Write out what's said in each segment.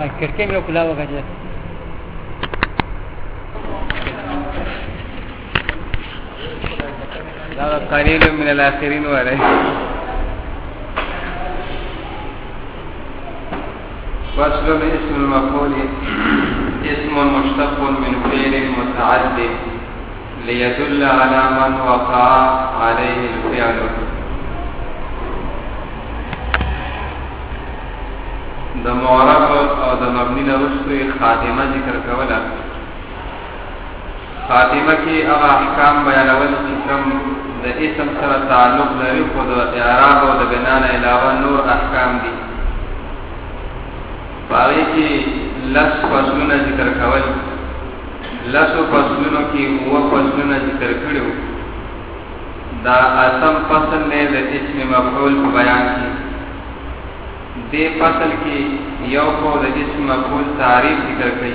کړکۍ مې کلا وکړه دا قليل من الاخرين وره فصل اسم المفعول اسم مشتق من فعل متعد ليدل على من وقع عليه الفعل د معرب او د مبني له وروسته خاتمه ذکر کوله خاتمه کې هغه احکام بیانول چې کوم د اسم سره تعلق لري خو د اعراب او د بنا نه علاوه نور احکام دي باقي کې لس فصلونه ذکر کول لس فصلونو کې هو فصلونه ذکر کړو دا اسم فصل نه د اسم مفعول په بیان کې دې فصل کې یو کو د اسم مفعول تعریف ذکر کړي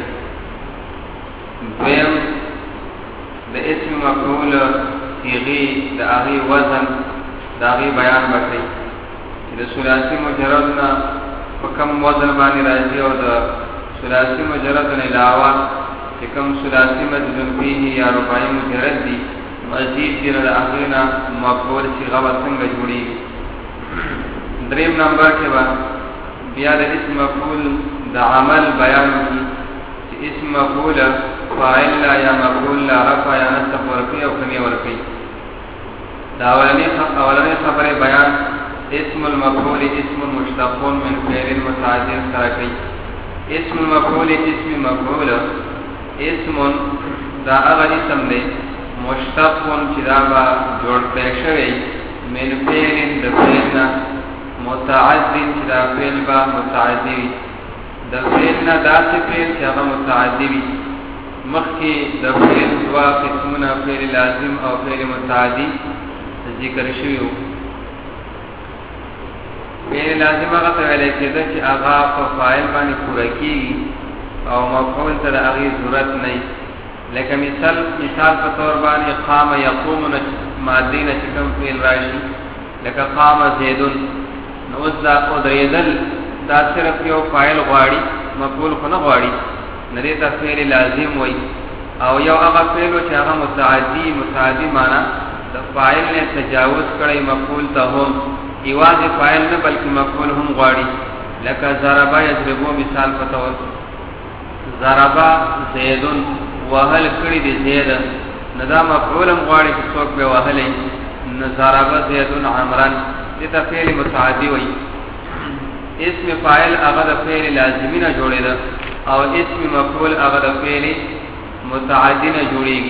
دویم د اسم مفعول صيغه د هغه وزن د هغه بیان وکړي چې د ثلاثي مجرد نه په کوم وزن باندې راځي او د ثلاثي مجرد نه علاوه چې کوم ثلاثي مجرد فيه یا رباعي مجرد دي مزید د هغه نه مفعول صيغه څنګه جوړي دریم نمبر کې بیا د اسم مفعول د عمل بیان کی چې اسم مفعول فاعل لا یا مفعول لا رفع یا نصب ورفع او کمی ورفع دا اولنی خبره بیان اسم المفعول اسم مشتق من فعل متعد سره اسم المفعول اسم مفعول اسم دا هغه اسم دی مشتق چې دا با جوړ کړی شوی من فعل د فعل متعدی چې دا فعل با متعدی د فعل نه داسې فعل چې هغه متعدی وي مخکې د فعل دوا قسمونه فعل لازم او فعل متعدی ذکر شوی وو فعل لازم هغه ته ویل کېده چې هغه په فاعل باندې پوره کیږي او مفعول ته د هغې ضرورت نه وي لکه مثال په طور باندې قام یقوم مادې نه چې کوم فعل راشي لکه قام زیدون نو اوس دا ودرېدل دا صرف یو فاعل غواړي مفعول خو نه غواړي نه دې ته فعل لازم وایي او یو هغه فعل چې هغه متعدی معنا د فاعل نه تجاوز کړی مفعول ته هم ایواز فاعل نه بلکې مفعول هم غواړي لکه ضربا یضربو مثال په تور ضربا زیدون وهل کړی دی زید نه دا مفعول هم غواړي چې څوک به وهلې نه ضربا زیدون عمران دې ته فعل متعدی وایي اسم فاعل هغه د فعل لازمی نه جوړیدا او اسم مفعول هغه د فعل متعدی نه جوړیږي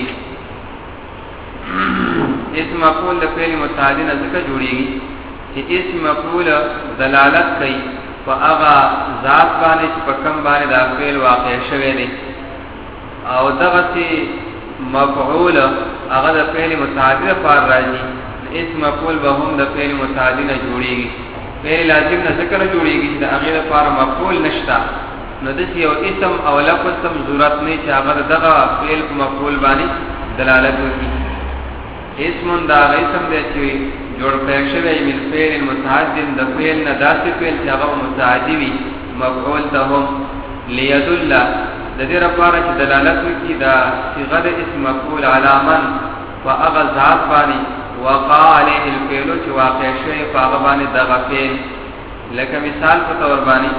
اسم مفعول د فعل متعدی نه څخه جوړیږي چې اسم مفعول دلالت کوي په هغه ذات باندې چې په کوم باندې دا فعل واقع شوی دی او دغه مفعول هغه د فعل متعدی لپاره راځي اسم مفعول به هم د فعل متعدی نه جوړیږي فعل لازم نه ذکر جوړیږي چې هغه لپاره مفعول نشته نو د یو اسم او لفظ سم ضرورت نه چې هغه دغه فعل په مفعول باندې دلالت وکړي اسم دا اسم دی چې جوړ کړی شوی من فعل متعد د فعل نه داسې فعل چې هغه متعدی وي مفعول ته هم ليدل د دې لپاره چې دلالت وکړي دا صيغه د اسم مفعول علامن فاغه ذات باندې وقع عليه الفعل چې واقع شوی په هغه باندې دغه فعل لکه مثال په تور باندې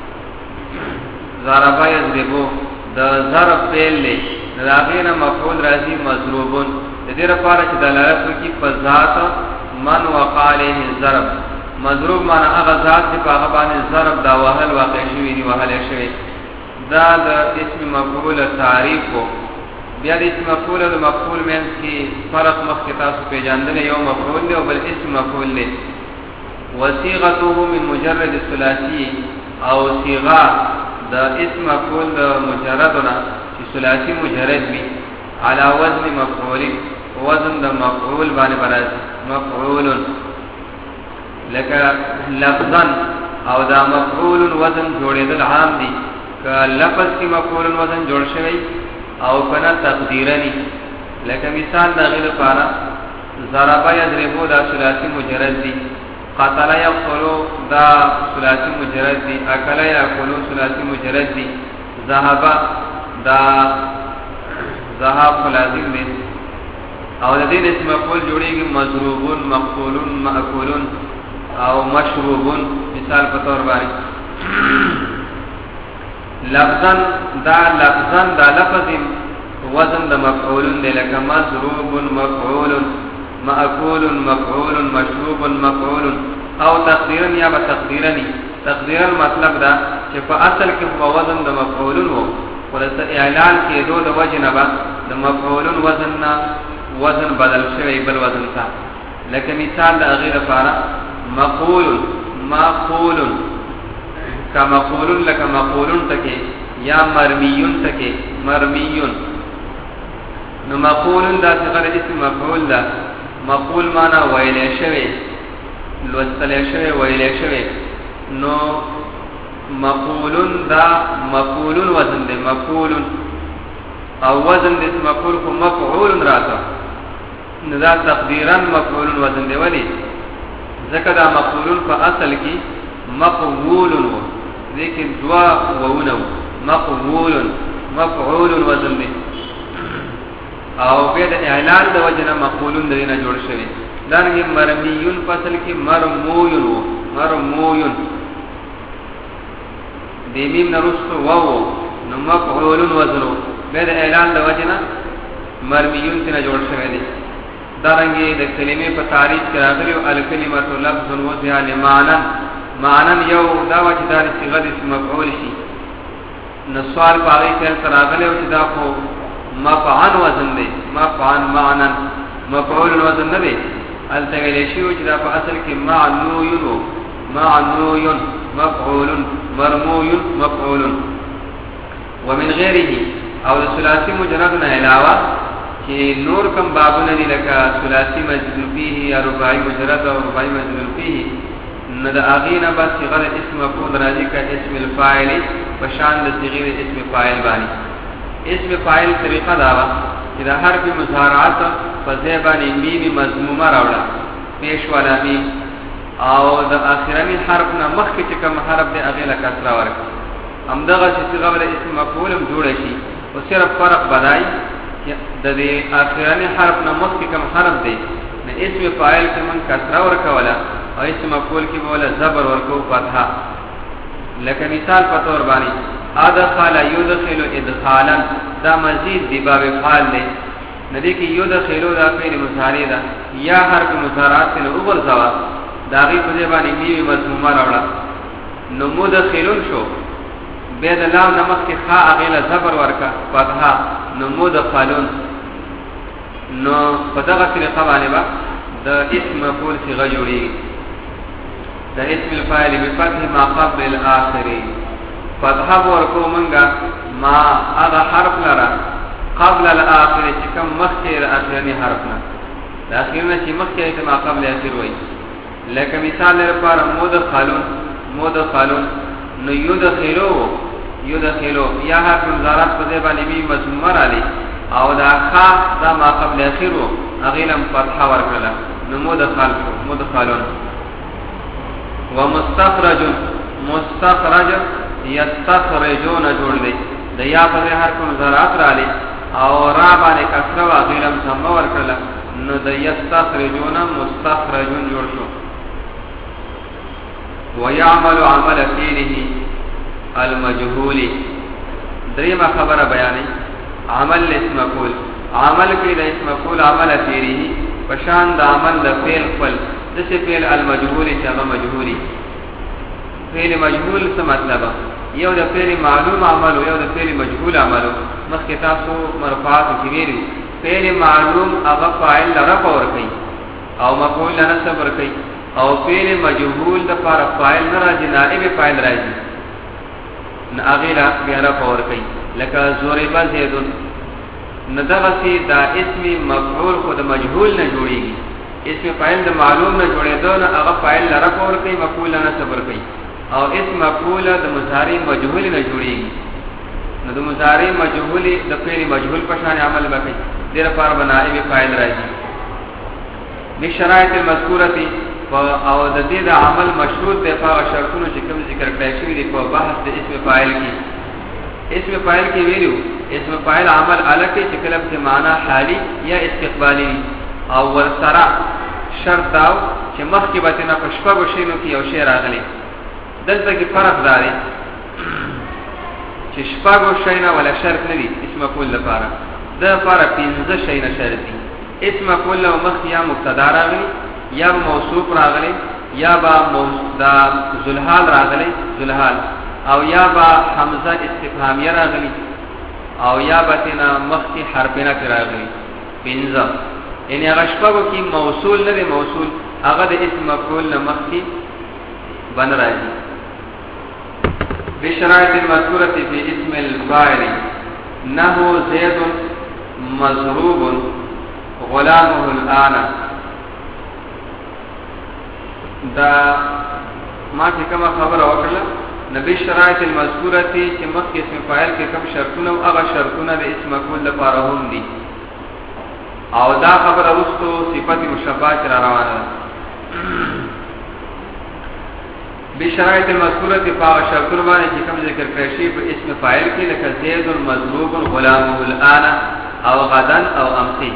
ضربا یضربو د ضرب فعل له داغینه مفعول راځي مضروبون د دې لپاره چې دلالت وکړي په ذات من وقع عليه الضرب مضروب معنا هغه ذات چې په هغه باندې ضرب دا وهل واقع شوی دی وهل شوی دا د اسم مفعول تعریف کو بیا د اسم مفعول او مفعول مېن کې فرق مخکې تاسو پیژاندل یو مفعول دی او بل اسم مفعول دی وصيغته من مجرد الثلاثي او صيغه د اسم مفعول د مجردنا چې ثلاثي مجرد وي على وزن مفعول وزن د مفعول باندې برابر مفعول لکه لفظا او دا مفعول وزن جوړېدل عام دي که لفظ کې مفعول وزن جوړ شوی او کنا تقدیرنی لکه مثال دا غیر لپاره ضربا یضربو دا ثلاثی مجرد دی قتل يقتلو دا ثلاثي مجرد دي، اکل یاکلو ثلاثي مجرد دي، ذهب دا ذهاب لازم دي. او د دې اسم مفعول جوړیږي مضروبون، مقتولون، ماکولون او مشروبون. مثال په تور باندې لفظن دا لفظ وزن د مفعولون دی، لکه مضروب مفعول، ماکول مفعول، مشروب مفعول. او تقدیرا یا بتقدیرا تقدیرا مطلب دا چې په اصل کې هو وزن د مفعولون وو، ولته اعلان کې دوه د وجنه با د مفعولون وزن بدل شوی بل وزن تا. لکه مثال د غیر لپاره مقول مقول کمقول لك مقول تکي یا مرميون تکي مرميون. نو مقول دا صيغه اسم مفعول ده. مقول معنا ویل شوی، لوستل شوی، ویل شوی. نو مقول دا مقول وزن ده، مقول او وزن د اسم مفعول کو مفعول راته. نو دا تقديرا مفعول وزن دی، ولی ځکه دا مفعول په اصل کې مقبول وو، لیکن دوا وونه مقبول مفعول وزن دی. او به د اعلان د وجنه مقبولون دینه جوړ شوی. دا نه مرمیون په اصل کې مرموون وو، مرموون دی میم نرستو وو، نو مفعول وزن وو. به د اعلان د وجنه مرمیون څخه جوړ شوی دی. دارنګه د کلمې په تعریف کې راغلی او الکلمه لفظ وضع لمعنى معنى یو دا وجه د صيغه اسم مفعول شي. نو سوال پاره کې تر راغلی او چې دا خو مفعول وزن دی، مفعول معنى مفعول وزن نه دی. التغیل شي چې دا په اصل کې معنوی معنوی مفعول مرموی مفعول. ومن غیره او ثلاثی مجرد نه علاوه چې نور کم بابونه دي لکه ثلاثی مجرور فيه یا رباعی مجرد او رباعی مجرور فيه، نو د اغینا بس صيغه اسم مفعول راځي کا اسم الفاعل بشان د صيغه اسم فاعل باندې. اسم فاعل طریقه دا و چې د حرف مضارعات په ځای باندې میم مضمومه راوړه، پیش والا میم، او د اخرنی حرف نه مخکې چې کوم حرف دی هغه له کسره ورکړي. همدغه صيغه ول اسم مفعول هم جوړ شي، او صرف فرق بدای د دې اخرنی حرف نه مخکې کوم حرف دی نو اسم فاعل کې من کسره ورکوله او اسم مفعول کې بوله زبر ورکو فتحه. لکه مثال په تور باندې ادخل يدخل ادخالا، دا مزید دی باب فعل دی. ندی کې يدخلو دا فعل مضارع ده، یا حرف مضارعات له اول زوا دا غي په باندې میم مضمومه راوړه، نو مدخلون شو. به د لام نمک کې خا اغیله زبر ورکا فتحه، نو مدخلون. نو په دغه طریقه باندې با د اسم مفعول صيغه جوړیږي. د اسم الفاعل بفتح ما قبل الاخر، فتحه ورکو منګه ما هغه حرف لرا قبل الاخر چې کوم مخکې اخرنی حرف نه، د اخرنه چې مخکې ته ما قبل اخر وای. لکه مثال لپاره مدخلون مدخلون، نو یدخلو یا حرف مضارع په ځای باندې می مضمومه رالی او دا خا دا ما قبل اخرو اغیلم فتحه ورکړه، نو مدخلون. ومستخرج مستخرج یستخرجون جوړ دی، د یا په ځای حرف مضارع رالی او را باندې کسره اغیلم سم ورکړه، نو د یستخرجون مستخرجون جوړ شو. ويعمل عمل فعله المجهول. دریمه خبره بیانې عمل اسم مفعول، عمل کې د اسم مفعول عمل فعله پشان د عمل د فعل خپل د څه فعل المجهول چې هغه مجهولي. فعل مجهول څه مطلب؟ یو د فعل معلوم عمل او یو د فعل مجهول عمل. مخکې تاسو مرفوعات کې ویلو فعل معلوم هغه فاعل رفع ور کوي او مفعول نصب ور کوي، او فعل مجهول د پر فاعل نه راځي، نائب فاعل راځي، نه اغیلا بیا رفع ور کوي. لکه ضرب زید، ندغسی دا اسم مفعول خود مجهول نه جوړیږي، اسم فاعل د معلوم نه جوړېدو نه هغه فاعل رفع ور کوي، مفعول نصب ور کوي. او اسم مفعول د مضارع مجهول نه جوړیږي، نو د مضارع مجهول د فعل مجهول په شان عمل وکړي، دغه پر بنائب فاعل راځي. بشرایط المذکورة او د دې د عمل مشروط دی په شرطونو چې کوم ذکر کړی شوی دی په بحث د اسم فاعل کې. اسم فاعل کې ویلو اسم فاعل عمل الکه چې کله په معنا حالی یا استقبالی او ورسره شرط داو چې مخکې به نه پښپغو شینو کې یو شی راغلی. دلته کې فرق دی چې شپغو شینا ولا شرط نه دي اسم مفعول لپاره. د لپاره 15 شینا شرط دي. اسم مفعول له مخ یا مبتدا راغلی یا موصوف راغلی یا با دا ذوالحال راغلی ذوالحال او یا با حمزه استفهامیه راغلی او یا با تینا مخی حرفینا کی راغلی 15. یعنی هغه شپږو کې موصول نه دی موصول هغه د اسم مفعول نه مخی بن راځي. بشرائط المذکورة فی اسم الفاعل نحو زید مضروب غلامه الآن. دا ما چې کوم خبره وکړه نبی شرایط المذکوره چې مخکې اسم فاعل کې کوم شرطونه او هغه شرطونه د اسم مفعول لپاره هم دي او دا خبره وروسته صفت مشبهه چې روانه ده. بشرایط المذکوره په هغه شرطونه باندې چې کوم ذکر کړی شي په اسم فاعل کې لکه زید مضروب غلامه الآن او غدا او امسی.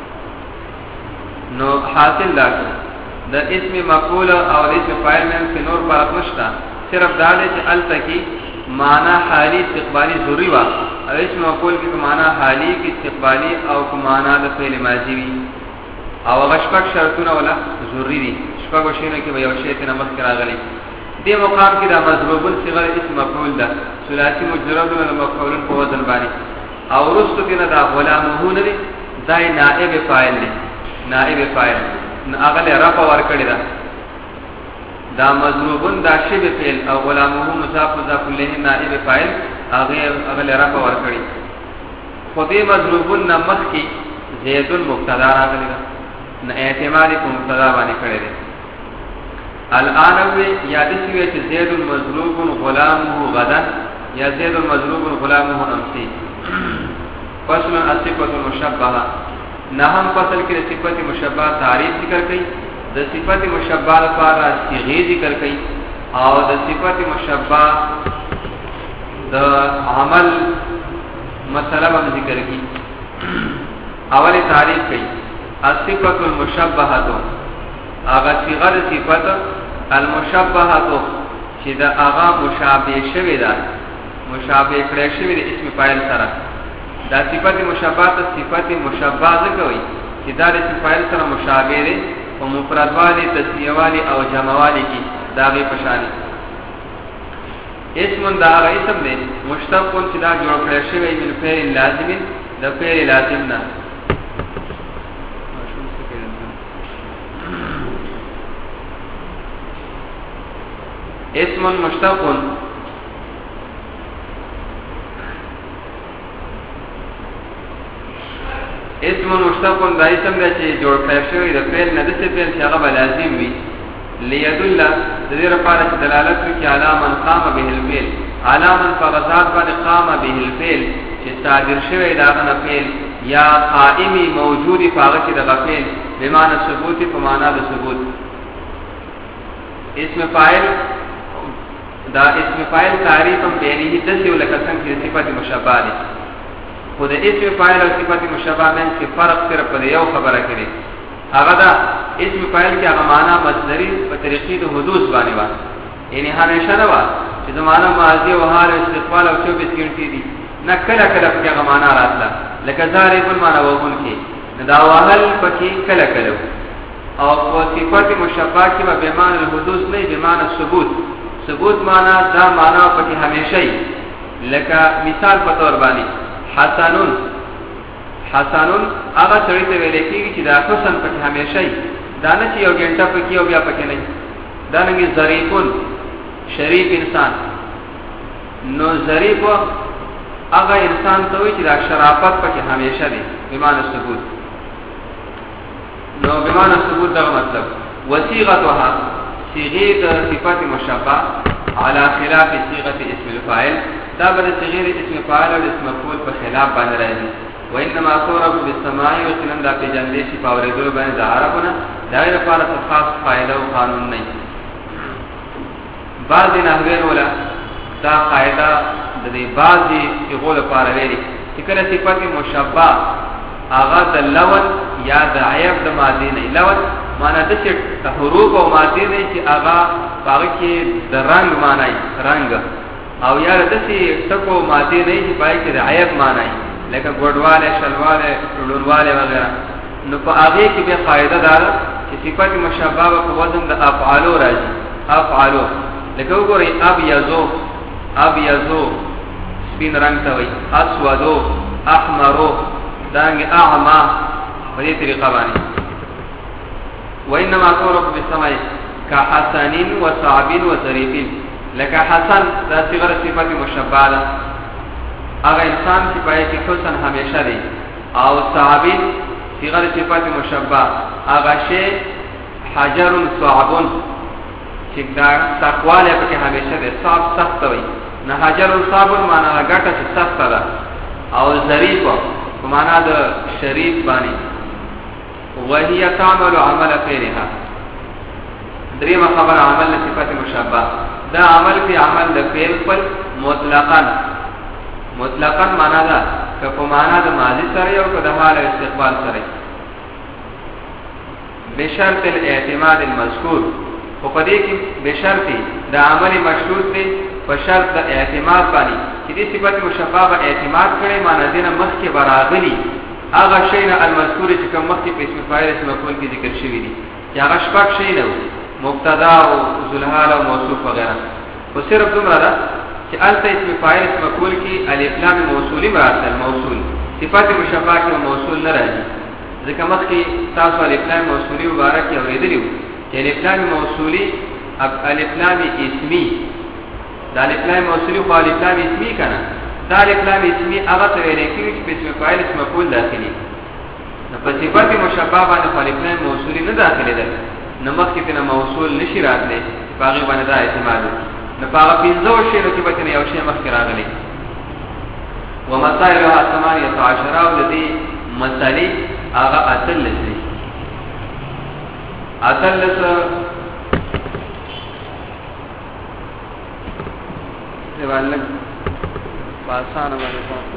نو حاصل لا د اسم مفعول او د اسم فاعل من کې نور فرق نشته، صرف دا دی چې التکی معنا حالی استقبالی ضروری وا او اسم مفعول کې معنا حالی کې استقبالی او معنا د فعل ماضی وي او غشپک شرطونه ولا ضروری دي. شپږ شینه کې یو شی ته نمک راغلي. دې مقام کې دا مضروب صيغه اسم مفعول ده ثلاثي مجرد له مفعول په وزن باندې او رستو کې دا غلامه نه دي دای نائب فاعل دي. نائب فاعل اغله رفع ور کړی دا مضروبون دا شبه فعل او غلامه مضاف مضاف الیه نائب فاعل اغله رفع ور کړی. خدای مضروبون نمخ کی زید مبتدا راغلی نه اعتماد په مبتدا باندې کړی دی. الان یاد شوی چې زید مضروب غلامه غدا یا زید مضروب غلامه امسی. فصل الصفه المشبهه نهم فصل کې صفت مشبهه تعریف ذکر کړي. د صفت مشبهه لپاره صيغه ذکر کړي او د صفت مشبهه د عمل مسله هم ذکر کړي. اول تعریف کړي الصفه المشبهه هغه صيغه د صفت المشبهه چې دا هغه مشابه شوی ده مشابه کړی شوی د اسم فاعل سره. دا صفت مشبهه ته صفت مشبهه ځکه وایي چې دا د اسم فاعل سره مشابه دی او مفرد والی تسنیه والی او جمع والی کی داغی پشانی. اسم دا هغه اسم دی مشتق چې دا جوړ کړی شوی من فعل لازم د فعل لازم نه. اسم مشتق اسم مشتق دا اسم دی چې جوړ کړی شوی د فعل نه د څه فعل چې هغه لازم وي ليدل د دې لپاره چې دلالت کوي علی من قام به الفعل علی من فغزاد باندې قام به الفعل چې صادر شوی دا غنه فعل یا قائمی موجودی فاغه کې د فعل بمعنی ثبوت په معنا د ثبوت. اسم فاعل دا اسم فاعل تعریف هم بیانې د څه ولکه څنګه چې صفت مشابه دي. خو د اسم فاعل او صفت مشابه من کې فرق صرف په یو خبره کې دی. هغه دا اسم فاعل کې هغه معنا مصدری په طریقې د حدوث باندې و یعنی همیشه نه و چې د معنا ماضی او حال استقبال او 24 غنټې دي نه کله کله په هغه معنا راتله لکه ضارب معنا وون کې دا وهل پکې کله کله او په صفت مشابه کې به معنی الحدوث نه به معنی ثبوت. ثبوت معنا دا معنا پکې همیشه لکه مثال په تور باندې حسنون حسنون هغه سړی ته ویل کېږي چې دا حسن پکې همیشه وي دا نه چې یو ګنټه پکې او بیا پکې نه دا نه ظریفون شریف انسان. نو ظریف هغه انسان ته وي چې دا شرافت پکې همیشه دی بمعنی ثبوت. نو بمعنی ثبوت دا مطلب وصيغتها صيغه صفات مشابه على خلاف صيغه اسم الفاعل دا بل صيغه اسم فاعل او اسم مفعول په خلاف باندې راځي. وانما صورت بالسماع وكنن دا په جندې شي پاورې دور باندې عربونه دا لپاره خاص قاعده او قانون نه بعض نحوین ولا دا قاعده د دې بعضي یغول لپاره لري چې کله صفات مشبہ هغه د لون یا د عیب د ماده نه لون معنا د چې حروف او ماده نه چې هغه هغه کې د رنگ معنی رنگ او یا د چې ټکو ماده نه چې پای کې د عیب معنی لکه ګډواله شلواله ټولواله وغیرہ نو په هغه کې به قاعده دار چې صفات مشبہ په وزن د افعالو راځي افعالو لکه وګورئ ابيضو سپین رنگ ته وي اسودو احمرو دانګ اعما په دې طریقه باندې وانما قولك بالسماء كحسن وصعب وظريف لك حسن دا صيغه صفات مشبہ ده هغه انسان چې پای کې حسن همیشه دی او صعب صيغه صفات مشبہ هغه شی حجر صعب چې دا تقواله په کې همیشه ده صعب سخت وي نه حجر صعب معنا غټه چې سخت ده او ظریف په معنا د شریف باندې وهي تعمل عمل فعلها دریم خبر عمل صفات مشبہ دا عمل په عمل د فعل پر مطلقاً معنا ده که په معنا د ماضی سره او که د حال او استقبال سره بشرط الاعتماد المذکور او په دې کې بشرط د عمل مشروط دی په شرط د اعتماد باندې چې دې صفات مشبہ به اعتماد کړي معنا دینه مخ کې براغلي هغه شی نه المذکور چې کوم مخ کې په اسم فاعل اسم مفعول کې ذکر شوی دی چې هغه شپږ شی نه مبتدا او ذوالحال او موصوف وغیرہ خو صرف دومره ده چې الته اسم فاعل اسم مفعول کې الف لام موصولی مراد موصول صفات مشبہ کې موصول نه راځي ځکه مخ کې تاسو الف لام موصولی مبارک اوریدلیو چې الف لام موصولی الف لام اسمی دا الف لام موصولی خو الف لام اسمی کنه دا الف لام اسمی هغه ته ویل کېږي چې په اسم فاعل اسم مفعول داخلي نو په صفات مشبہ باندې الف لام موصولی نه داخلي ده نو مخ کې نه موصول نشي راتلی باغی باندې دا اعتماد نو هغه پنځو شیانو کې به یو شی مخ کې راغلی ومسائلها 18 او د دې مسالې هغه اتلس دي اتلس دیوالک پاسانه باندې پاتې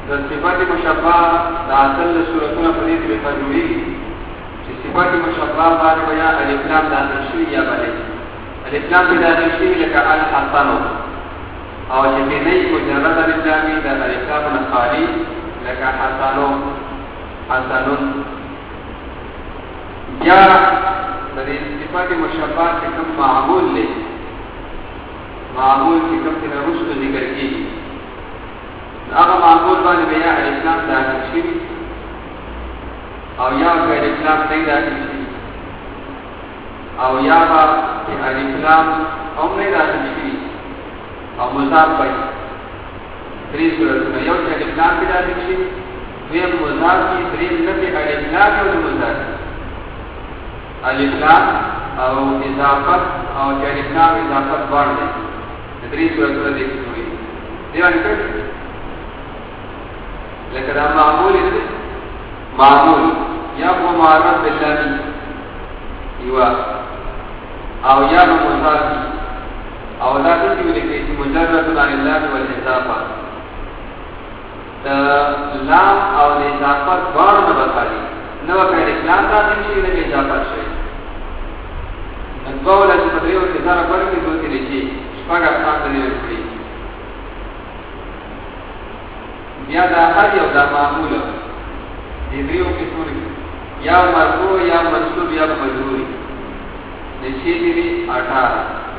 د صفات مشبہ د اصل صورتونه په دې کې جوړیږي چې صفات مشبہ باندې بیا الف لام داخل شي یا بلې الف لام په داخل شي لکه الحسن او چې نه یې مجرد الف لام د الف لام نه خالی لکه حسنو حسنون یا د دې صفات مشبہ چې کوم معمول له معمول چې کوم څه رسو ذکر کیږي هغه معمول باندې بیا الاسلام داخل شي او یا غیر اسلام نه داخل شي او یا با الاسلام هم نه داخل شي او مضاف پي درې صورتونه یو چې الاسلام په داخل شي دویم مضاف کی دریم نه په الاسلام او مضاف الاسلام او اضافت او چې الاسلام اضافت باندې درې صورتونه دي دیوان کړ لکه دا معمول دی معمول یا په معرب بالله یوا او یا مضاف او دا څه ویل کې چې مجرد عن الله والاضافه لام او اضافت باندې بخاري نو کله اسلام داخل شي نه اضافت شي نو ولې په دې وخت کې دا ورته دوی کې شي شپږ افغان دی ورکړي بیا دا هر یو دا معمول دی دیو قسمونه یا مرفوع یا منصوب یا مجرور نشي دی 18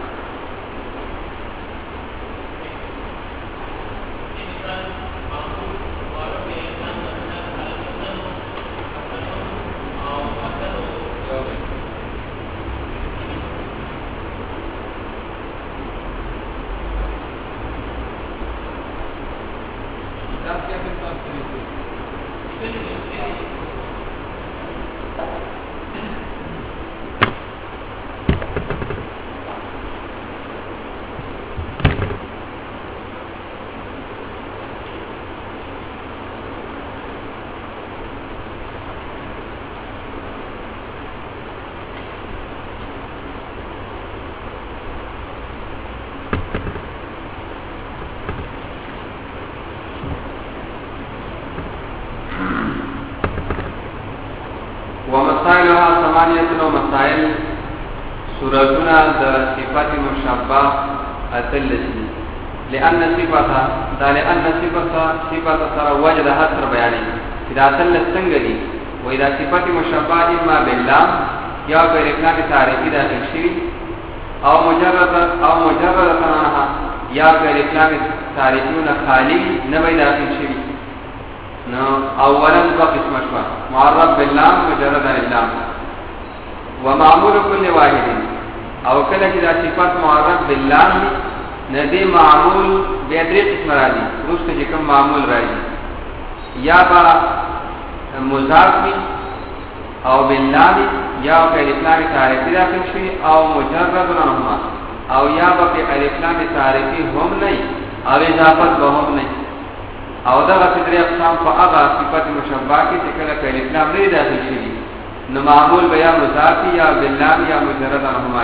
ومسائلها ثمانية مسائل سورتنا د صفات مشبہ اتلسی لأن صفتا لأن صفتا سر وجد حسر بیانی اذا اتلس سنگلی و اذا صفات مشبہ اما باللام یا غیر اقناع تعریفی داخل شوی او مجرد تنانها یا غیر اقناع تعریفیون خالی نبی داخل شوی نو اولا دو قسم شوا معرب باللام مجرد عن اللام ومعمول كل واحد او کله چې دا صفات معرب باللام ندی معمول به درې قسم راځي روسته چې کوم معمول راځي یا با مضاف او باللام یا په الاسلام تعریفی داخل شي او مجرد عنهما او یا په الاسلام تعریفی هم نه او اضافت به هم نه او دا غفدری اقسام په هغه صفات مشبہ کې چې کله په اسلام نه داخل شي نو معمول بیا مضاف یا باللام یا مجرد عنهما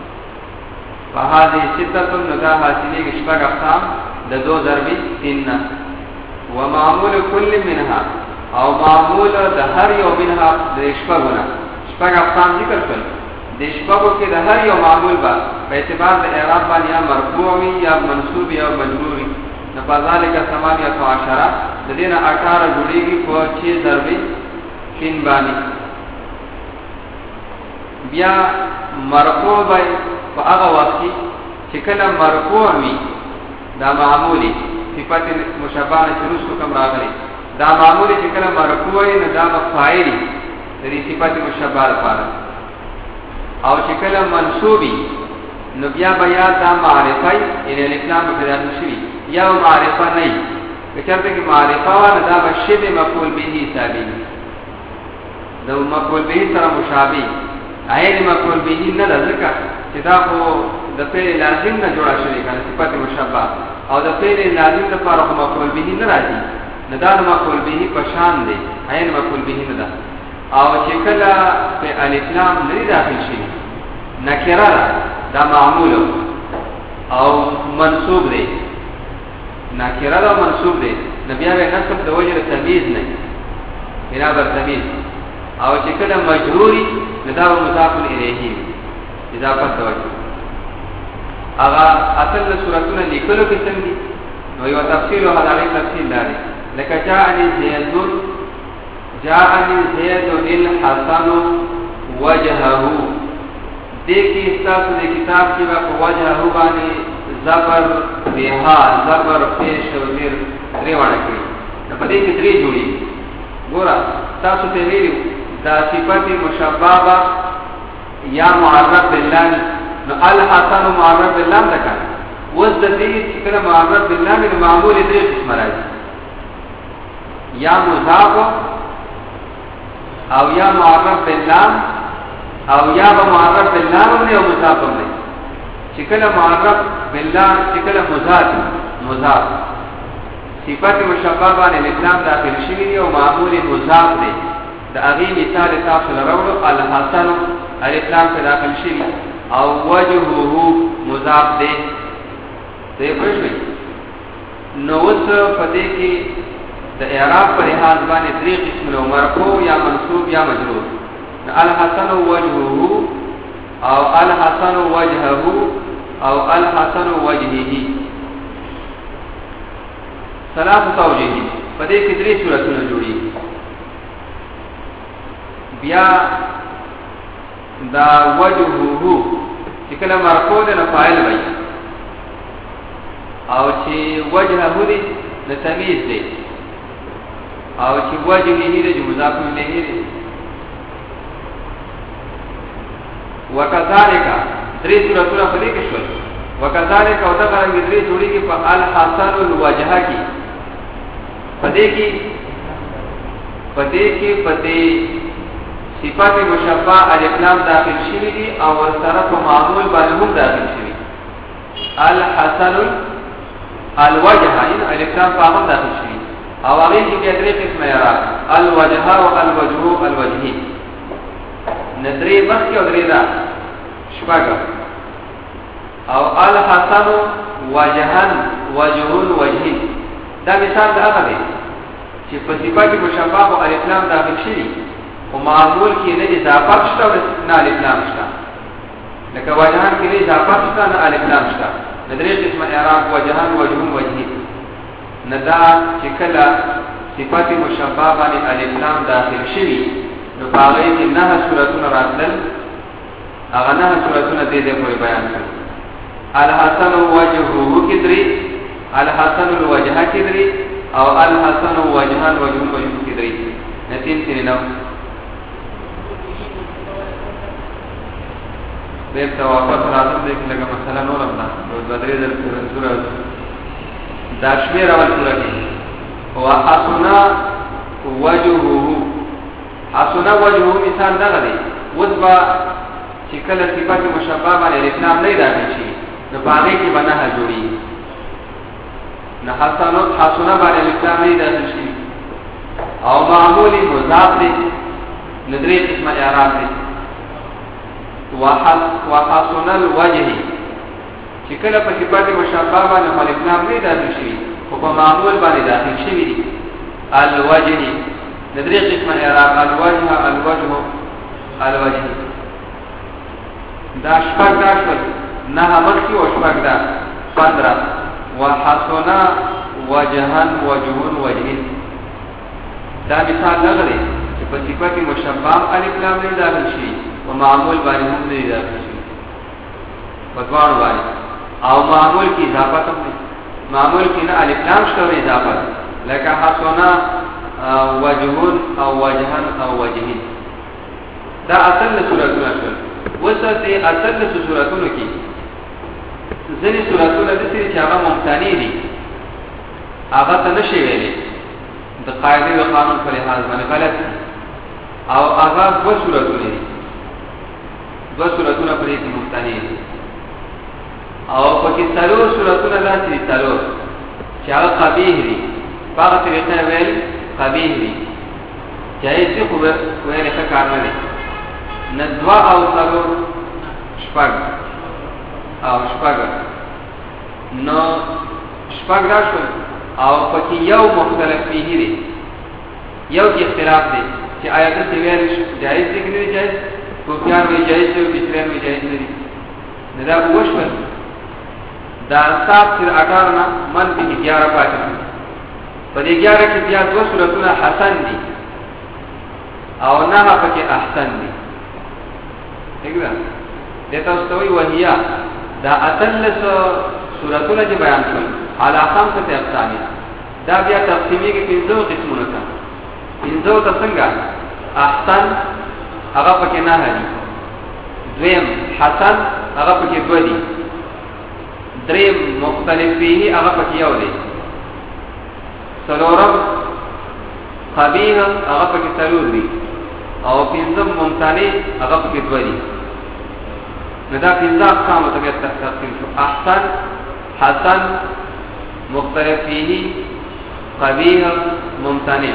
فهذه سته ندا حاصله شپږ اقسام د دو ضرب 3 ومعمول كل منها او معمول د هر یو منها د شپږونه شپږ اقسام ذکر کړل د شپږو کې د هر یو معمول په اعتبار د اعراب باندې یا مرفوع یا منصوب یا مجرور فذلك 18 د دې نه 18 جوړيږي په 6 ضرب 3 باندې بیا مرفوع به په هغه وخت چې کله مرفوع وي دا معمولی صفات مشبہ شروع کوم راغلي دا معمولی چې کله مرفوع وي نو دا فاعل د دې صفات مشبہ لپاره او چې کله منصوبي نو بیا دا معرفه یې الاسلام په داخل شي یا معرفه نه کچرته کې معرفه ونه دا بشبه مفعول به حسابي دا مفعول به سره مشابه عین مفعول به نه ذکر چې دا خو د فعل لازم نه جوړه شوی کنه صفات مشبہ او د فعل لازم لپاره مفعول به نه راځي نه دا مفعول به په شان دی عین مفعول به نه ده او چې کله په الاسلام نه داخل شي نکره دا معمول او منصوب دی نکره دا منصوب دی نبي هغه نسب د وجه تمیز نه بنا بر تمیز او چې کله مجروري ندا مضاف الیه اضافه توجه هغه اصل سورتونه لیکلو کې څنګه نو یو تفصیل او هغه تفصیل لري لکه جاءني زید الحسن وجهه دیکي تاسو د کتاب کې په وجهه باندې زبر بها زبر پیش او زیر ریوانه کړی نو په دې کې درې جوړي ګوره تاسو ته ویلو دا صفات مشببه یا معرب بالله نو الحسن معرب بالله ده کړه وز د دې چې کله معرب بالله نو معمول دې قسم راځي یا مضاف او یا معرب بالله او یا معرب بالله او مضاف نه چې کله معرب بالله چې کله مضاف صفات مشببه باندې اسلام داخل شوی دی او معمول مضاف دی د اغي مثال تاسو لرولو الحسن الاسلام په داخل شوی او وجهه مضاف دی دې پښې نو اوس په دې کې د اعراب پر لحاظ باندې درې قسمه مرفوع یا منصوب یا مجرور الحسن وجهه او الحسن وجهه او الحسن وجهه ثلاثه توجيه په دې کې درې صورتونه جوړي بیا دا وجهه چې کله مرفوع ده فاعل وي او چې وجهه دې د تمیز دی او چې وجهه دې د مضاف الیه دی وکذالک درې صورتونه په دې کې شول وکذالک او دا څنګه درې جوړي کې په الحسن الوجه کې پدې کې صفات مشبہ الاسلام داخل شوی دي او سره په معمول باندې هم داخل شوی الحسن الوجه ان الاسلام په هم داخل شوی او هغه کې درې قسمه یرا الوجه او الوجه الوجهي ندري مخکې او درې دا شپږ او الحسن وجهن وجهون وجهي دا مثال دا هغه دی چې په صفات مشبہ او الاسلام داخل شوی او معمول کې نه اضافه شته او نه الاسلام شته لکه وجهان کې نه اضافه شته نه الاسلام شته ندري قسمه اعراب وجهان وجهون وجهي ندا چې کله صفات مشبہ باندې الاسلام داخل شوی نو هغه کې نه صورتونه راتل هغه نه صورتونه دې په بیان کړل الحسن وجهه کدري الحسن الوجه کدري او الحسن وجهان وجهون وجهون کدري نتیم تینو دې توافق راځي دې لکه مثلا نور الله د بدرې د سورۃ داشمیر اول سورۃ او حسنا وجهه حسنا وجهه مثال دا غدي وذبا چې کله صفات مشبہ باندې اسلام نه داخل شي نو باندې کې بنه جوړي نه حسنا باندې اسلام نه داخل شي او معمولی مضاف دي ندري قسمه اعراب دي وحسن الوجه چې کله په صفات مشبہ باندې اسلام نه داخل شي او په معمول باندې داخل شي دي الوجه ندري قسمه اعراب الوجه الوجه دا شپږ دا شول نه مخکې او شپږ دا 15 وحسنا وجهن وجهون وجهين دا مثال لغري چې په صفات مشبہ الف لام نه داخل شي او معمول باندې هم نه داخل شي په دوار باندې او معمول کی اضافه هم نه معمول کی نه الف لام شته اضافه لکه حسنا وجهون او وجهن او وجهين دا اصل صورتونه شول وسته اصل صورتونو کې ځینې صورتونه د سری چې هغه ممتنع دي هغه ته نشي ویلي د قاعده او قانون په لحاظ باندې غلط او هغه دوه صورتونه دي دوه صورتونه پرې کې ممتنع دي او په کې څلور صورتونه داسې دي څلور چې هغه قبیح دي په هغه طریقه ویل قبیح دي جایز خو ویل ښه کار نه دی ندوا او څلور شپږ او شپږ نو شپږ راشو او پکې یو مختلف فيه دی یو کې اختلاف دی چې آیا ته ویل جایز دي که نه جایز کوفیان وی جایز دی بچران وی جایز نه دي نه دا وشول دا 7 تر 18 نه من به 11 پاتې په دې 11 کې بیا دوه صورتونه حسن دي او نه پکې احسن دي څنګه ده تاسو ته وی وهیا دا اتلس صورتونه چې بیان کړل علا خمسه اقسام دا بیا تقسیمي کې 15 قسمونه ده 15 ته څنګه احسن هغه پکې نه هدي دویم حسن هغه پکې دوه دي دریم مختلف فيه هغه پکې یو دی څلورم قبیح هغه پکې څلور دي او پنځم ممتنع هغه پکې دوه دي نو دا 15 اقسام ته بیا تقسیم شو احسن حسن مختلف فيه قبیح ممتنع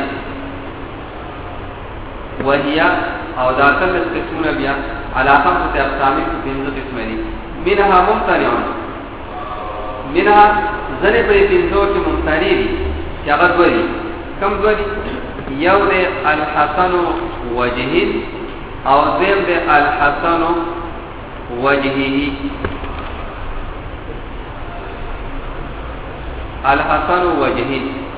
وهي او دا څنګه قسمونه بیا علا خمسه اقسام په 15 قسمه دي منها ممتنع منها ذره په 15 کې ممتنع دي چې هغه دوه دي کوم دوه دي یو د الحسن وجهه او دیم د الحسن وجهه الحسن وجهه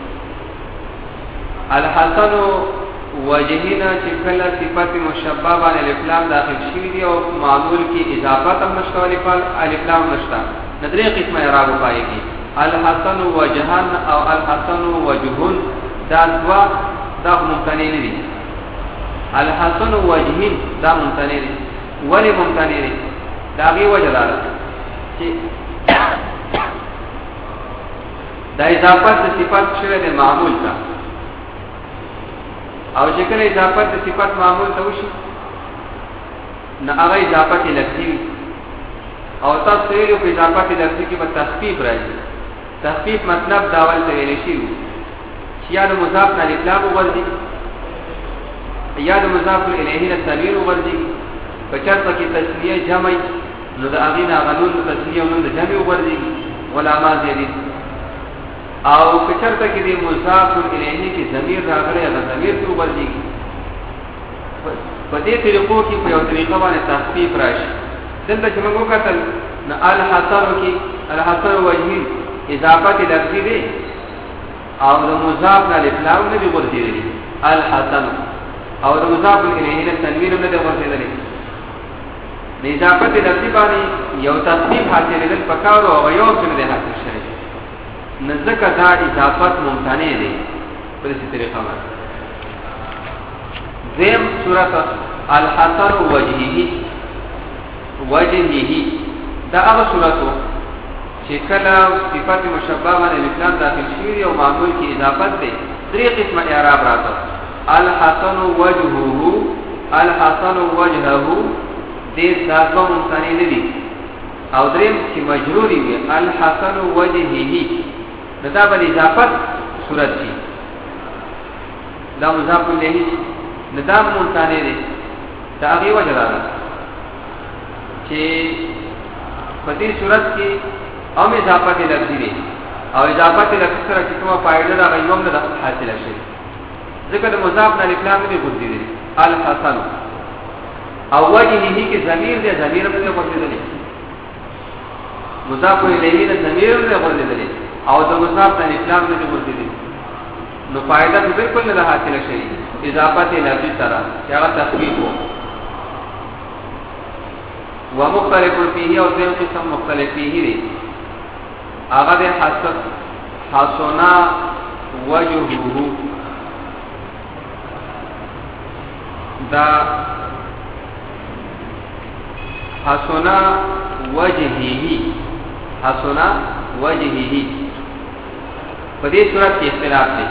الحسن وجهنا چې کله صفات مشبہ باندې الف لام داخل شي دي او معمول کې اضافه تم مشتول په الف لام نشتا ندري قسمه اعراب پایږي الحسن وجهان او الحسن وجهن دا دوا دا ممتنع دي الحسن وجهن دا ممتنع دي ولی ممتنع دي دا به وجه لاره چې دا اضافه د صفات شوه د معمول ته او چې کله اضافه د صفات معمول ته وشي نه هغه اضافه لفظي او تاسو یې په اضافه لفظي کې په تخفیف راځي تخفیف مطلب داول ته ویل شي چې یا د مضاف نه اطلاق وګرځي یا د مضاف الیه نه تنویر وګرځي په چرته کې تسنیه جمع نو د اغینا غنون تسنیه نو د جمع وګرځي ولا ما زیدي او کچرته کې د مضاف الیه کې ضمیر راغلی هغه ضمیر ته وګرځي په دې طریقو کې په یو طریقه باندې تخفیف راشي دلته چې موږ وکتل نه الحسن کې الحسن وجهي اضافه لفظي دي او د مضاف نه الاسلام نه دی ورته الحسن او د مضاف الیه نه تنوین نه دی ورته دي د اضافه لفظي باندې یو تخفیف حاصل دل پکاو او یو څه نه حاصل شي نزدکه دا اضافت ممتنع دی په دې طریقه باندې زم سورۃ الحسن وجهه دا هغه سورۃ چې کله صفات مشبہ باندې اسلام داخل شي او معمول کې اضافت دی درې قسمه اعراب راځي الحسن وجهه الحسن وجهه دې ځکه ممتنع نه دي او دریم چې مجروري وي الحسن وجهه دا بل اضافت صورت شي دا مضاف الیه ندا ممتنع دي دا هغه وجه راځي چې په دې صورت کې هم اضافت لفظي دي او اضافت لفظ سره چې کومه فائدہ دا غيوم نه حاصل شي ځکه د مضاف نه الکلام نه بودي دي الحسن او وجهه کې ضمیر دي ضمیر په کومه دي مضاف الیه نه ضمیر نه ورته دي او د مضاف نه اسلام نه ورته دي نو فائدہ بالکل نه حاصل شي اضافت لفظ سره هغه تخفیف وو ومختلف فيه او دیم قسم مختلف فيه دي هغه د حسنا وجهه دا حسنا وجهه حسنا وجهه په دې صورت کې اختلاف دی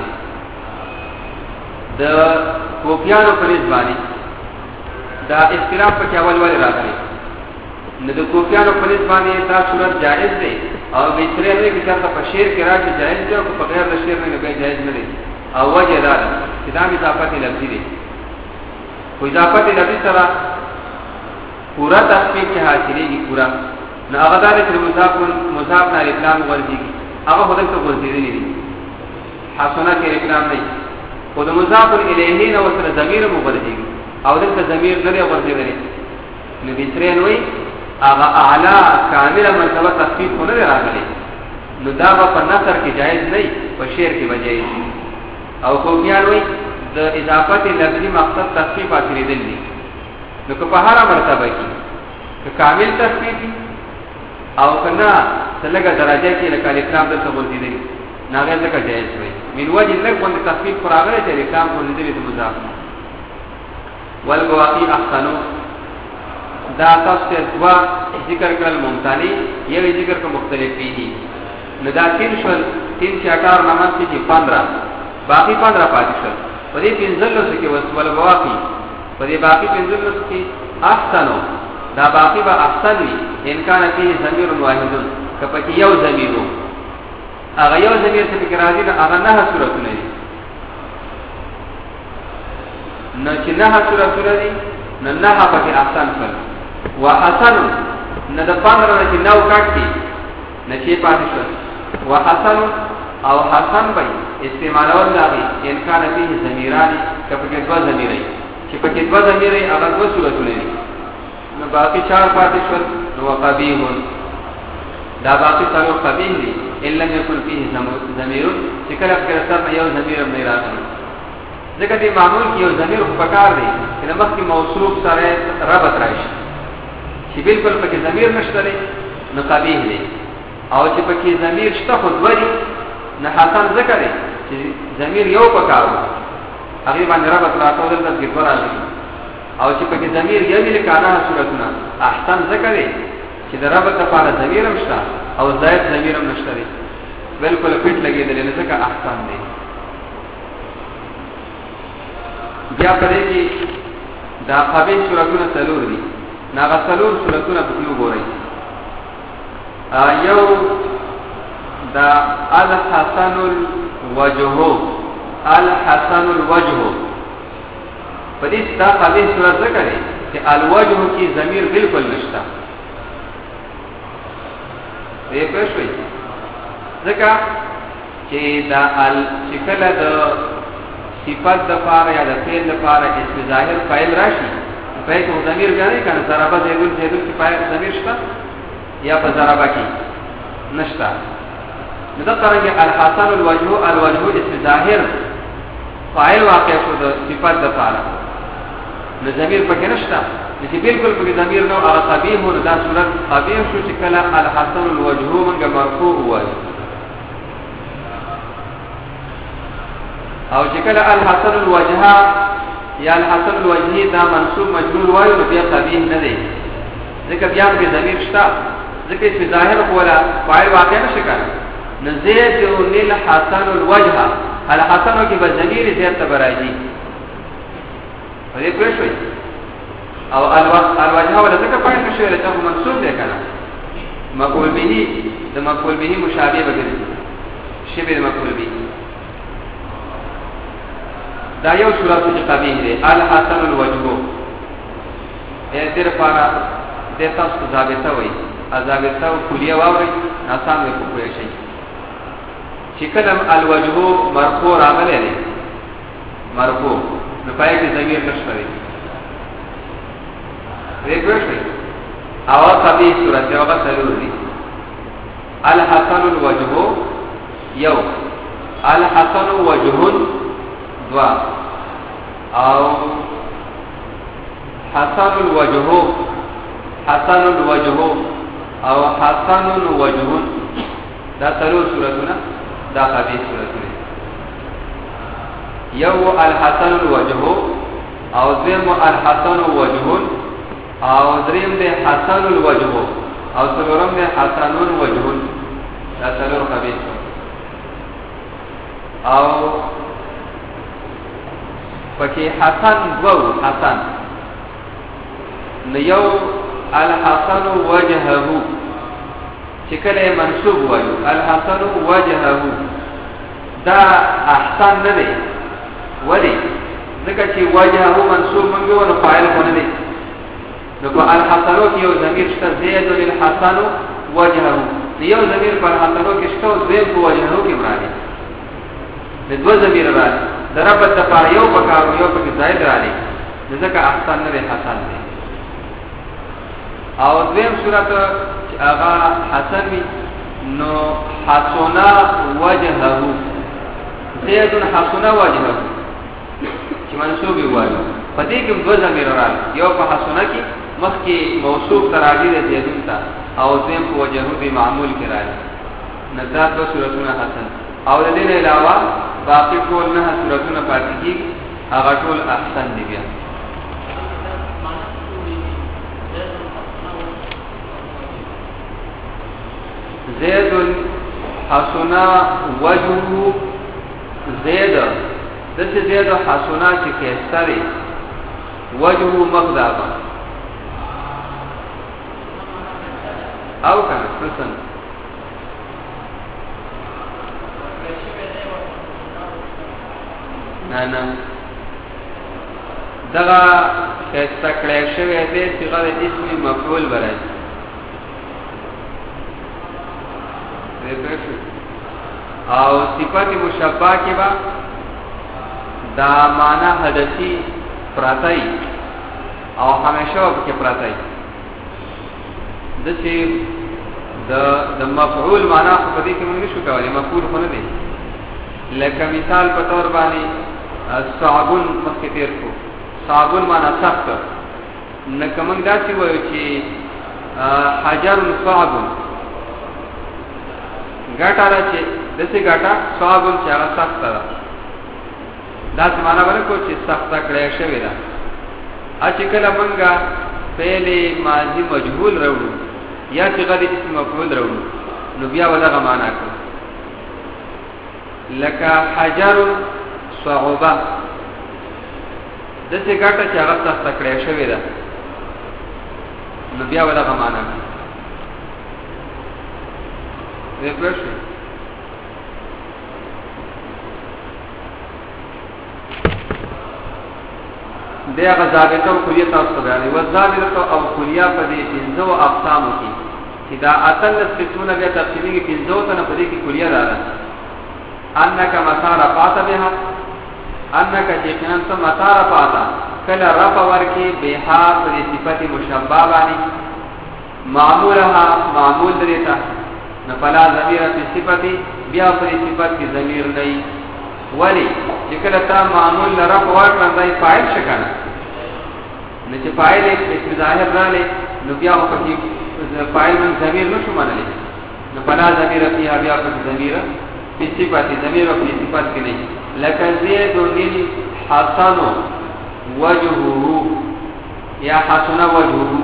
د کوپیانو په نسبت دا اختلاف په اول ول راغلی نو د کوپیانو په نسبت دا صورت جائز دی او بیتره نه کې چې په شعر کې راځي جائز دی او په غیر د شعر نه به جائز نه دی او وجه دا چې دا اضافت لفظي دی خو اضافت لفظي سره پورا تخفیف کې حاصلېږي پورا نو هغه دا چې مضاف نه اسلام ورځي هغه خدای ته ورځي نه دي حسنه کې کلام نه خود مضاف الیه نه وسره ضمیر مبرهی او دلته ضمیر نه دی ورته نو بيترين وي اغا اعلى كامل مرتبه تخفيف نه راغلي نو دا په نثر کې جائز نه په شعر کې بجایز او کو بیان وي د اضافت لفظي مقصد تخفيف اخري دي نو په هر مرتبه کې کامل تخفيف او کنا څلګه درجه کې لکه الکلام د ثبوت دي ناغه ځکه جائز وي من وجه لک باندې تخفيف راغلي چې الکلام باندې دي مضاف والبواقي احسنوا دا تاسو دوا ذکر کړل ممتنی یو ذکر کو مختلف دي نو دا 318 نماز کې 15 باقی 15 پاتې شول په دې 15 کې وسول بواقي په دې باقی 15 کې احسنو دا باقی با احسن وي ان کان فيه ضمیر واحد کپه یو ضمیرو هغه یو ضمیر چې فکر راځي هغه نه صورتونه دي نو چې نه صورتونه دي نه پکې احسن کړ وحسن نه د 15 چې نو کاټي نه چې پاتې شو وحسن او حسن به استعمالول دي ان کان فيه ضمیران کپه کې دوا ضمیرې چې پکې دوا ضمیرې هغه دوا صورتونه دي نو باقی 4 پاتې شو نو قبیح دا باقی څلور قبیح دي الا يكن فيه ضمیر چې کله پر سر یو ضمیر نه راځي ځکه دې معمول کې یو ضمیر پکار دی چې مخکې موصوف سره ربط راشي چې بالکل پکې ضمیر نشته نو قبیح دی او چې پکې ضمیر شته خو دوی نه حسن ذکر دی چې ضمیر یو پکار هغه باندې ربط راټول د ذکر راځي او چې پکې ضمیر یو لکانه صورتونه احسن ذکر دی چې د ربط لپاره ضمیر هم شته او زائد ضمیر هم نشته بالکل فټ لګیدل نه ځکه احسن دی بیا پرې کې دا قبیح صورتونه څلور دي ناغه څلور صورتونه په یو ګورئ یو دا الحسن الوجه الحسن الوجه په دې دا قبیح صورت ذکر دی چې الوجه کې ضمیر بالکل نشته یې پښوی ځکه چې دا شکل د صفات د پاره یا د فعل د پاره اسم ظاهر فاعل راشي په کوم ضمیر غاړي کنه ضربه زیدل کې فاعل ضمیر شته یا په ضربه کې نشته نو دا څنګه الحسن الوجه اسم ظاهر فاعل واقع شو د صفات د پاره نو ضمیر پکې نشته چې بالکل پکې ضمیر نو هغه قبیح نو دا صورت قبیح شو چې کله الحسن الوجه منګه مرفوع وایي او چې کله الحسن الوجه یا الحسن الوجه دا منصوب مجرور وایو نو بیا قبیح نه دی ځکه بیا په ضمیر شته ځکه چې ظاهر ولا فاعل واقع نشي کړي نزيد للحسن الوجه الحسن کې به ضمیر زیات تبراجي دې پېښوي او الوجه ولا ځکه فاعل نشي لته منصوب دی کنه مقول به د مقول به مشابه وګرځي شبه مقول به دا یو صورت چې قبیح دی الحسن الوجه دې لپاره د تاسو ثابته وي ثابته او کلیه واوري آسان وي په کوی شي چې کلم الوجه مرفوع راغلی دی مرفوع نو پای کې ضمیر نشته دی ریګوشي او قبیح صورت یو غسلو دی الحسن الوجه یو الحسن وجه دوا او حسن الوجه او حسن الوجه دا څلور صورتونه دا قبیح صورتونه یو الحسن الوجه او ذم الحسن وجه او دریم ده حسن الوجه او څلورم ده حسن الوجه دا څلور قبیح او پکې حسن دو حسن نو الحسن وجهه چې کله منصوب وایو الحسن وجهه دا احسن نه دی ولی ځکه چې وجهه منصوب منګو نو فاعل ونه دی نو په الحسن کې یو ضمیر شته زید للحسن وجهه یو ضمیر په الحسن کې شته زید په وجهه کې مرادي د دوه ضمیر راځي ضرب د پاره یو پکار یو پکې زائد راځي ځکه احسن نه حسن دی او دویم صورت چې هغه حسن وي نو حسنا وجهه زید حسنا وجهه چې منصوب وایي په دې کې دوه ضمیر راځي یو په حسنا کې مخکې موصوف تراجی د زیدون تا او دویم په وجهه به معمول کې راځي نظر په صورتونه حسن او د دې علاوه باقي ټول نه صورتونه پاتې دي هغه ټول احسن دي بیا زید حسنا وجهه زید دغه زید حسنا چې کېستري وجهه مغضبا او کنه حسن نه دغه کېستکړې شوی دی چې غوړې اسم مفعول برای او صفات مشبہ کې با دا معنا حدثی پراتای او همیشه کې پراتای د مفعول معنا په دې کې موږ نشو کولای مفعول خو نه دی لکه مثال په تور باندې صابون مخکې تیر کو صابون معنا سخت نه کوم داسې وایو چې حجر صابون ګټه راځي دسه ګټه صابون چې هغه سخت ده دا څه معنا ورکو چې سخت کړی شوی ده چې کله مونږه فعل ماضی مجهول راوړو یا چې غدي اسم مفعول راوړو نو بیا ولغه معنا کوي لکه حجر صعوبه دسه ګټه چې هغه سخت کړی شوی ده نو بیا ولغه معنا کوي پرشي دغه ضابطه او کلیه تاسو بیانې و ضابطه او کلیه په دې پنځو اقسامو کې چې دا اتل قسمونه بیا تقسیمي پنځو ته په دې کې کلیه راځي انک مسار فات بها انک یقینا ثم مسار فات کله رفع ورکی بها په صفت مشبہ باندې معمولها معمول درته نفلا ضمیر فی صفتی بیا پر صفت کی ضمیر نہیں ولی چکل تا معمول لرف ورکن دای فائل شکنه نچه فائل اسم ظاہر رالی نو بیا ہو پکی فائل من ضمیر نشو منلی نفلا ضمیر فیها بیا پر ضمیر فی صفتی ضمیر فی صفت کی نہیں لکه زید لیل حسن وجهه یا حسن وجهه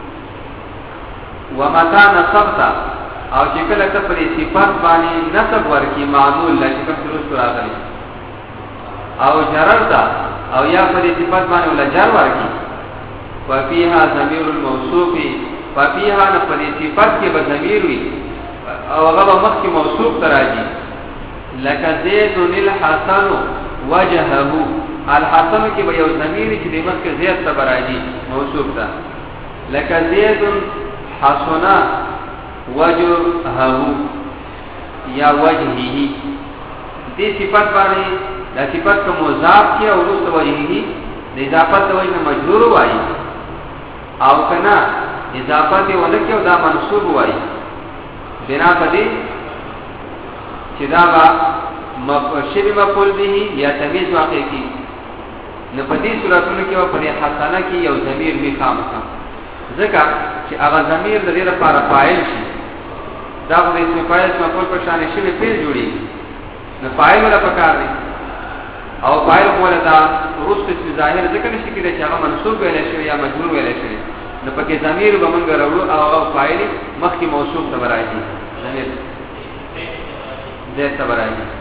ومتا نصبتا او چې کله ته پر صفات باندې نسب ورکی معمول لا چې کوم درست راغلی او جررتا او یا پر صفات باندې ولا جر ورکی وفيها ضمير الموصوف وفيها پر صفات کې به ضمیر وي او هغه مخکې موصوف تراجي لك زيد الحسن وجهه الحسن کې به یو ضمیر چې د مخکې زید تبراجي موصوف ده لك زيد حسنا وجهه یا وجهه دې صفات باندې د صفات کوم مضاف کی او رست وجهه د اضافت وجه مجرور وای او کنا اضافت ولکه او دا منصوب وای بنا پدې چې دا مفعول مفعول به یا تمیز واقع کی نو پدې صورتونو کې او پر حسنه کې یو ضمیر به خامخا ځکه چې هغه ضمیر د دې لپاره فاعل شي دا د اسم فاعل مفعول په شان شي په پیل جوړي نو فاعل ولا پکار دی او فاعل ولا دا رست اسم ظاهر ځکه نشي کېدای چې هغه منصوب ویل شي یا مجرور ویل شي نو پکې ضمیر به موږ راوړو او فاعل مخکې موصوف ته راځي ضمیر دې ته راځي